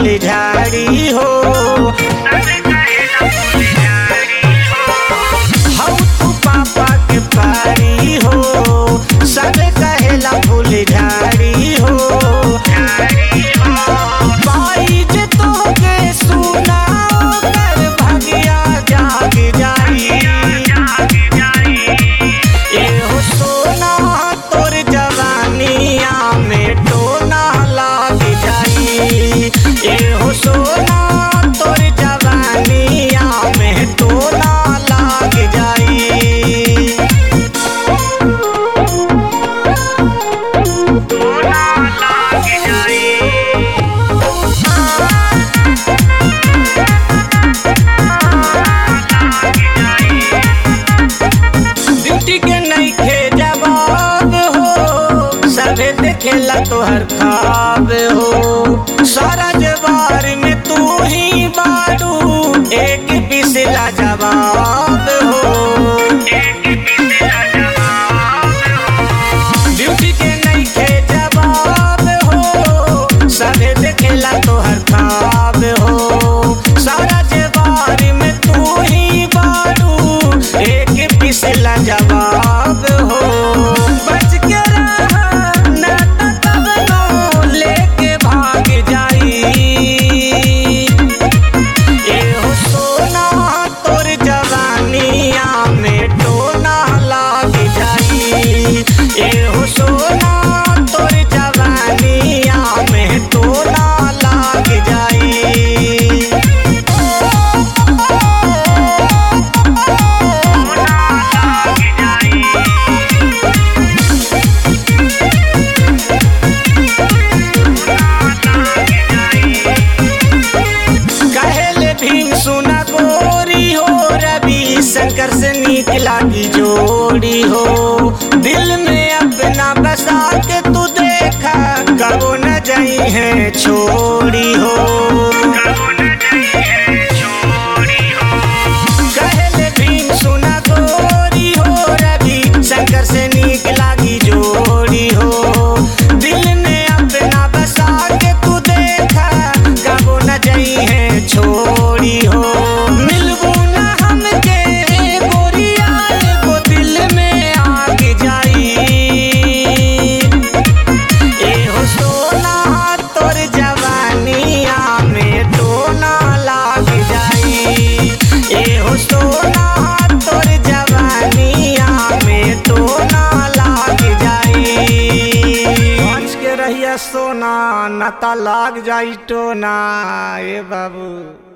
फुलझाड़ी हो। हऊ तू पापा के पारी हो, सब कहेला फुलझाड़ी हो। बाई जे तोहके सुनाओ कर भगिया जाग जाई। एहो सोना तोर जवानिया में टोना लाग जाई। एहो सोना तोर जवानिया में टोना लाग जाई। टोना लाग जाई। ड्यूटी के नइखे जवाब हो, सभे देखेला तोहर ख्वाब हो। सारा जवार में तू ही बारू, एक पिछला जवाब हो। ड्यूटी के नइखे जवाब हो, सभे देखेला तोहर ख्वाब हो। सारा जवार में तू ही बारू, एक पिछला जवाब हो। बच के रहा ना तो कबनो लेके भाग जाई। एहो सोना तोर जवानिया में टोना लाग जाई। एहो सोना तोर जवानिया में टोना लाग जाई। कहेले भीम सुना गोरी हो, रवि शंकर से नीक लागी जोड़ी हो। दिल में अपना बसा के तू देखा, कबो न जाई है छोड़ी हो। कहेले भीम सुना गोरी हो, रवि शंकर से नीक लागी जोड़ी हो। दिल में अपना बसा के तू देखा, कबो न जाई है छोड़ी हो। मिलबू न हमके गोरिया, एगो दिल में आग जाई। एहो सोना तोर जवानिया में टोना लाग जाई। एहो सोना तोर जवानिया में टोना लाग जाई। बच के रहिया सोना, न त लाग जाई टोना ए बाबू।